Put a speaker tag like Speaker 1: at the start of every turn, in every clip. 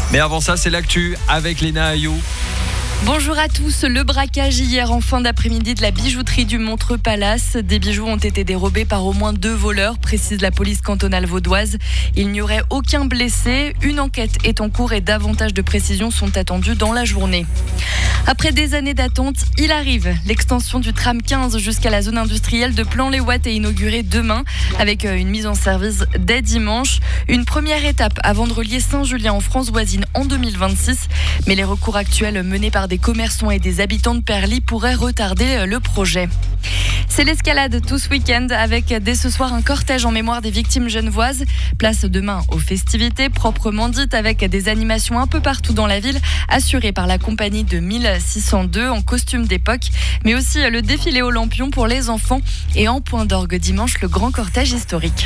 Speaker 1: Mais avant ça, c'est l'actu avec Léna Ayou.
Speaker 2: Bonjour à tous. Le braquage hier en fin d'après-midi de la bijouterie du Montreux Palace. Des bijoux ont été dérobés par au moins 2 voleurs, précise la police cantonale vaudoise. Il n'y aurait aucun blessé. Une enquête est en cours et davantage de précisions sont attendues dans la journée. Après des années d'attente, il arrive. L'extension du tram 15 jusqu'à la zone industrielle de Plan-les-Ouates est inaugurée demain avec une mise en service dès dimanche. Une première étape avant de relier Saint-Julien en France voisine en 2026. Mais les recours actuels menés par des commerçants et des habitants de Perly pourraient retarder le projet. C'est l'escalade tout ce week-end avec dès ce soir un cortège en mémoire des victimes genevoises. Place demain aux festivités proprement dites avec des animations un peu partout dans la ville assurées par la compagnie de 1602 en costume d'époque, mais aussi le défilé aux lampions pour les enfants et en point d'orgue dimanche le grand cortège historique.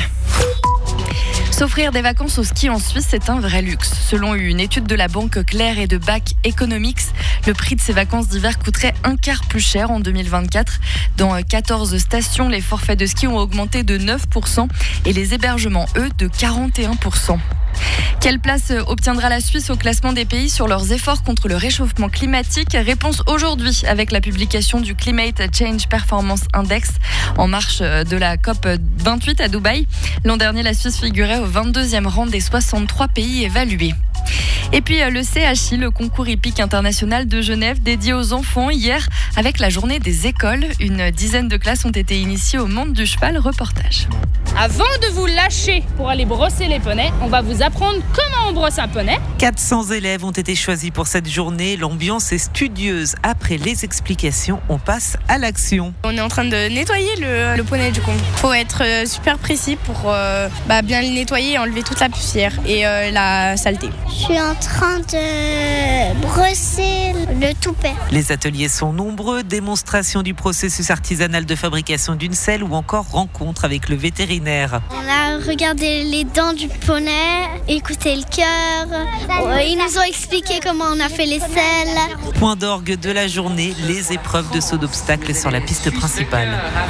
Speaker 2: S'offrir des vacances au ski en Suisse, c'est un vrai luxe. Selon une étude de la banque Claire et de Back Economics, le prix de ces vacances d'hiver coûterait un quart plus cher en 2024. Dans 14 stations, les forfaits de ski ont augmenté de 9% et les hébergements, eux, de 41%. Quelle place obtiendra la Suisse au classement des pays sur leurs efforts contre le réchauffement climatique ? Réponse aujourd'hui avec la publication du Climate Change Performance Index en marche de la COP 28 à Dubaï. L'an dernier, la Suisse figurait au 22e rang des 63 pays évalués. Et puis le CHI, le concours hippique international de Genève dédié aux enfants hier avec la journée des écoles. Une dizaine de classes ont été initiées au monde du cheval. Reportage.
Speaker 3: Avant de vous lâcher pour aller brosser les poneys, on va vous apprendre comment on brosse un poney.
Speaker 4: 400 élèves ont été choisis pour cette journée. L'ambiance est studieuse. Après les explications, on passe à l'action.
Speaker 5: On est en train de nettoyer le poney du coup. Il faut être super précis pour bien le nettoyer et enlever toute la poussière et la saleté.
Speaker 6: Je suis en train de brosser le toupet.
Speaker 4: Les ateliers sont nombreux. Démonstration du processus artisanal de fabrication d'une selle ou encore rencontre avec le vétérinaire.
Speaker 6: On a regardé les dents du poney, écouté le cœur. Ils nous ont expliqué comment on a fait les selles.
Speaker 4: Point d'orgue de la journée, les épreuves de saut d'obstacles sur la piste principale.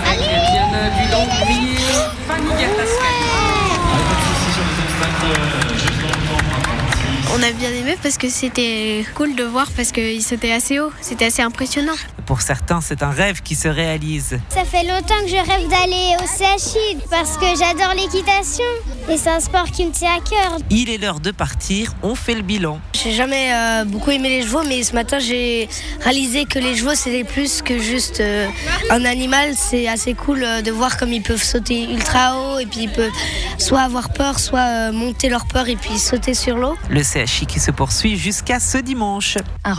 Speaker 5: On a bien aimé parce que c'était cool de voir parce qu'il sautait assez haut, c'était assez impressionnant.
Speaker 4: Pour certains, c'est un rêve qui se réalise.
Speaker 6: Ça fait longtemps que je rêve d'aller au CHI parce que j'adore l'équitation et c'est un sport qui me tient à cœur.
Speaker 4: Il est l'heure de partir, on fait le bilan.
Speaker 5: J'ai jamais beaucoup aimé les chevaux, mais ce matin j'ai réalisé que les chevaux c'était plus que juste un animal. C'est assez cool de voir comme ils peuvent sauter ultra haut et puis ils peuvent soit avoir peur, soit monter leur peur et puis sauter sur l'eau.
Speaker 4: Le CHI qui se poursuit jusqu'à ce dimanche.